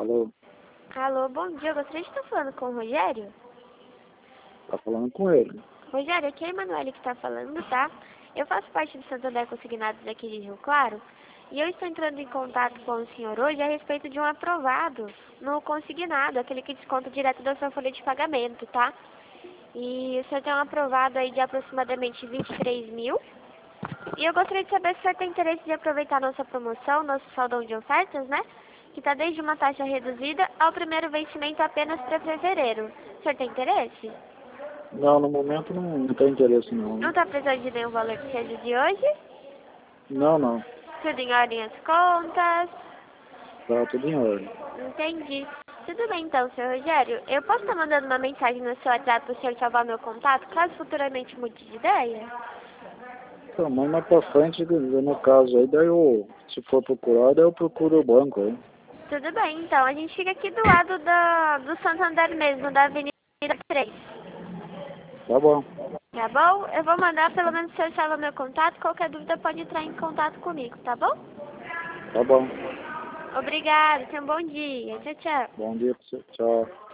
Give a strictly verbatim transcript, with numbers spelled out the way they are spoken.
Alô? Alô, bom dia. Eu gostaria de estar falando com o Rogério. Tá falando com ele. Rogério, aqui é a Emanuele que está falando, tá? Eu faço parte do Santander Consignados aqui de Rio Claro. E eu estou entrando em contato com o senhor hoje a respeito de um aprovado no consignado, aquele que desconta direto da sua folha de pagamento, tá? E o senhor tem um aprovado aí de aproximadamente vinte e três mil. E eu gostaria de saber se o senhor tem interesse de aproveitar nossa promoção, nosso saldão de ofertas, né? Que está desde uma taxa reduzida ao primeiro vencimento apenas para fevereiro. O senhor tem interesse? Não, no momento não, não tem interesse não. Não está precisando de nenhum valor que seja de hoje? Não, não. Tudo em ordem as contas? Tá tudo em ordem. Entendi. Tudo bem então, senhor Rogério. Eu posso estar mandando uma mensagem no seu WhatsApp para o senhor salvar meu contato, caso futuramente mude de ideia? Então, mas mais pra frente, no caso aí, daí eu, se for procurar, daí eu procuro o banco aí. Tudo bem, então. A gente fica aqui do lado da, do Santander mesmo, da Avenida três. Tá bom. Tá bom? Eu vou mandar, pelo menos o senhor salva meu contato. Qualquer dúvida pode entrar em contato comigo, tá bom? Tá bom. Obrigada, tenha um bom dia. Tchau, tchau. Bom dia pra você. Tchau.